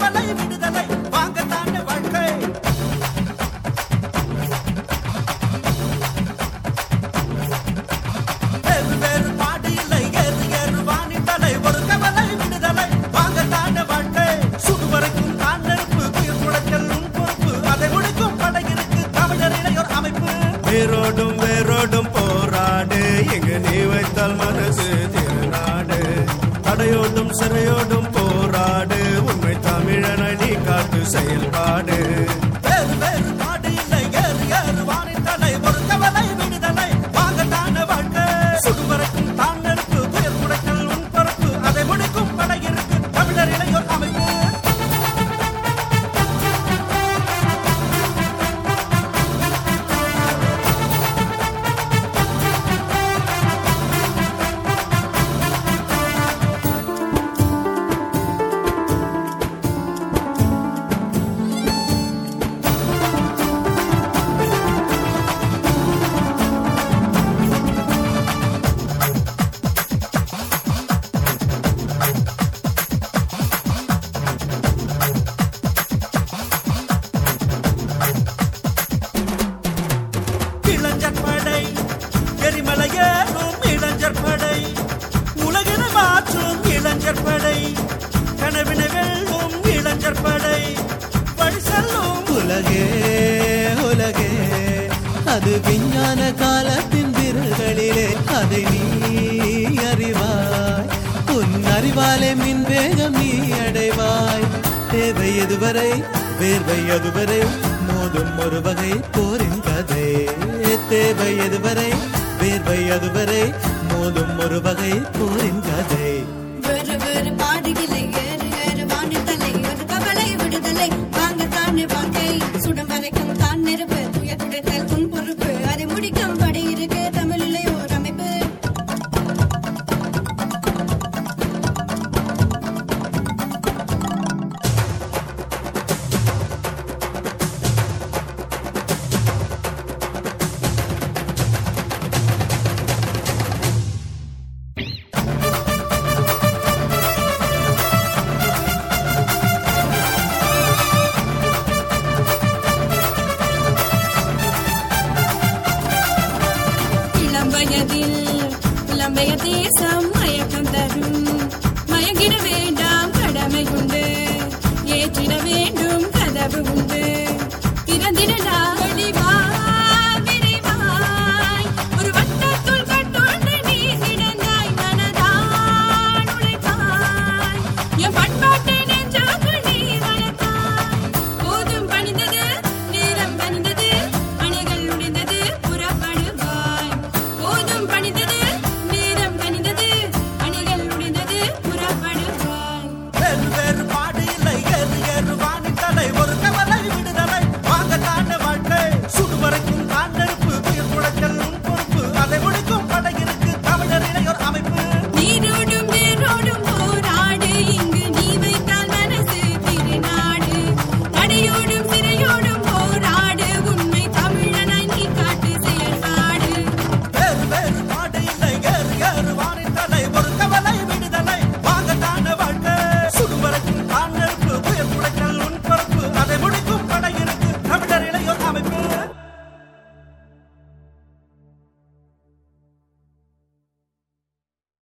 கவலை விடுதலை வாங்கத்தான வாழ்க்கை. வேறு வேறு பாடு இல்லை ஏறு ஏறு வானின் தலை ஒரு கவலை விடுதலை வாங்கத்தான வாழ்க்கை. சுடுவரைக்கும் தான் நெருப்பு உயிர் குடைச்சல் உன் பொறுப்பு அதை முடிக்கும் படையிருக்கு தமிழர் இளையோர் அமைப்பு. வேரோடும் வேரோடும் போராடு எங்கு நீ வைத்தால் மனசு திருநாடு. தடையோடும் சிறையோடும் போராடு உண்மை தமிழனை நீ காட்டு செயல்பாடு. வேறு வேறு பாடு இல்லை ஏறு ஏறு வானின் தலை ஒரு கவலை விடுதலை வாங்கத்தான வாழ்க்கை. சுடுவரைக்கும் தான் நெருப்பு உயிர் குடைச்சல் உன் பொறுப்பு அதை முடிக்கும் படையிருக்கு தமிழர் இளையோர் அமைப்பு. இளைஞர் படை எரிமலையேறும் இளைஞர் படை உலகினை மாற்றும் இளைஞர் படை கனவினை வெல்லும் இளைஞர் படை வழி செல்லும் உலகே உலகே அது விஞ்ஞான காலத்தின் விரல்களிலே அதை நீ அறிவாய். உன் அறிவாலே மின் வேகம் நீ அடைவாய். தேவை எதுவரை வேர்வை அதுவரை மோதும் ஒரு வகை போரின் கதை. தேவை எதுவரை வேர்வை அதுவரை மோதும் ஒரு வகை போரின் கதை. வேறு வேறு பாடுகளை ஏறு ஏறு வானின் தலை ஒரு கவலை விடுதலை வாங்கத்தானே வாழ்க்கை. சுடம் வரைக்கும் தான் நெருப்பு துயர் துடைத்தல் உன் பொறுப்பு அதை முடிக்கும் படி இருக்கு தமிழிலே ஓர் அமைப்பு. இளம் வயதில் தேசம்